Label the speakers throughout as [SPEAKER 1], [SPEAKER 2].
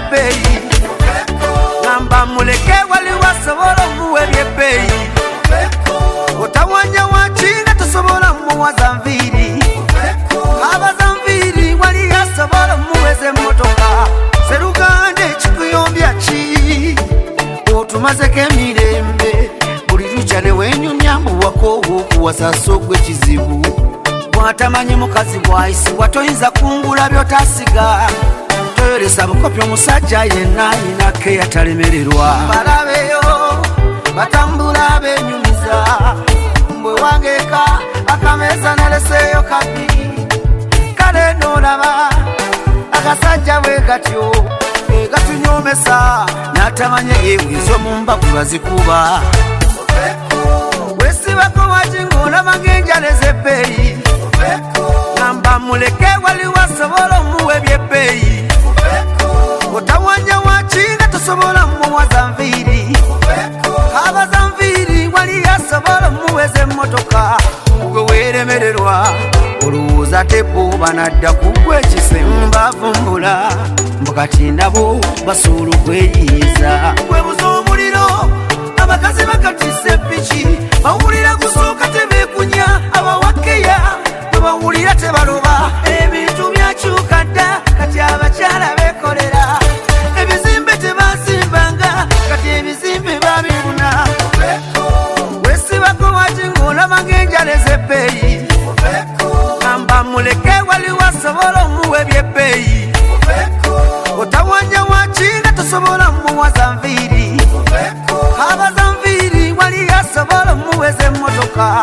[SPEAKER 1] zebbeyi ngamba muleke wali wasobola muwe byebbeyi otawanya wakinga tosobola muwaza nviiri abaza nviiri wali yasobola muweze emmotoka seruganda ekikuyombya ki otumazeko emirembe buli lukya newenyumya mbuwako okuwasasa ogw'ekizibu bwatamanyi mukazi bwayisibwa toyinza kungula byotasiga toyolesa bukopi omusajja yenna ayinako eyatalemererwa balabeyo batambula benyumiza mbwe wangeka akameza naleseeyo kabiri kale nolaba akasajja bwe gatyo egatunyomesa natamanye ebwizo mu mbavu bazikuba wesibako wakingoolaba ng'enjala ez'ebbeeyi ngamba muleke wali wasobola omuwa ebyebbeeyi otawanya wakinga tosobola muwaza nviiri abaza nviiri wali yasobola omuweza emmotoka gwe weeremererwa olowooza tebooba nadda kugwa ekisemu bavumbula mbukati nabo basobola okweyiiza webuza omuliro abakazi bakatise piki bawulira gusooka tebeekunya abawakeya bwe bawulira tebaloba ebintu byakyuka dda kati abakyala beekolera ebizimbe tebazimbanga kati ebizimbe babibuna wesibako waki ng'olaba ng'enjala ez'ebbeeyi ngamba muleke wali wasobola omuwa ebyebbeeyi otawanya wakinga tosobola muwaza nviiri abaza nviiri wali yasobola muweza emmotoka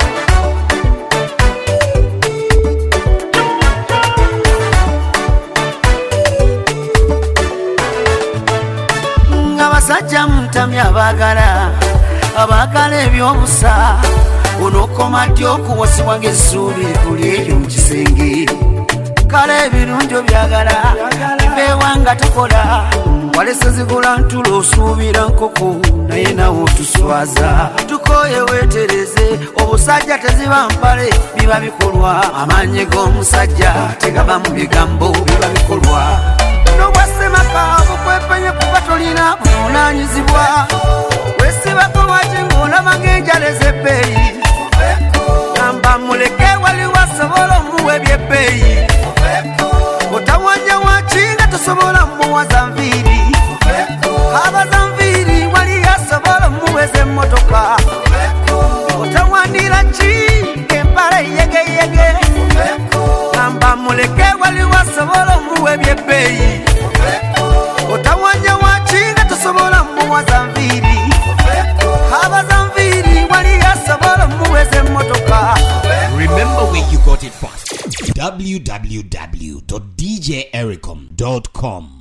[SPEAKER 1] abasajja muntamya abaagala ebyobusa onokoma ddi okuwasibwa ng'essuubi kuli eryo mu kisenge kale ebirungi obyagala beewanga tokola walese zigula ntulo osuubira nkoko naye nawe otuswaza tukoye weetereze obusajja teziba mpale biba bikolwa amaanyi g'omusajja tegaba mu bigambo biba bikolwa nobwasemaka bukwepenye kuba tolina buvunaanyizibwa wesibako waki ng'olaba ng'enjala ez'ebbeeyi ngamba muleke wali wasobola omuwa ebyebbeeyi otawanya wakinga tosobola muwaza nviiri abaza nviiri wali yasobola muweza emmotoka otawandira ki empala yegeyege ngamba muleke wali wasobola omuwa ebyebbeeyi otawanya wakinga tosobola muwaza nviiri abaza nviiri wali yasobola muweza emmotoka.
[SPEAKER 2] Remember where you got it first. www.djericom.com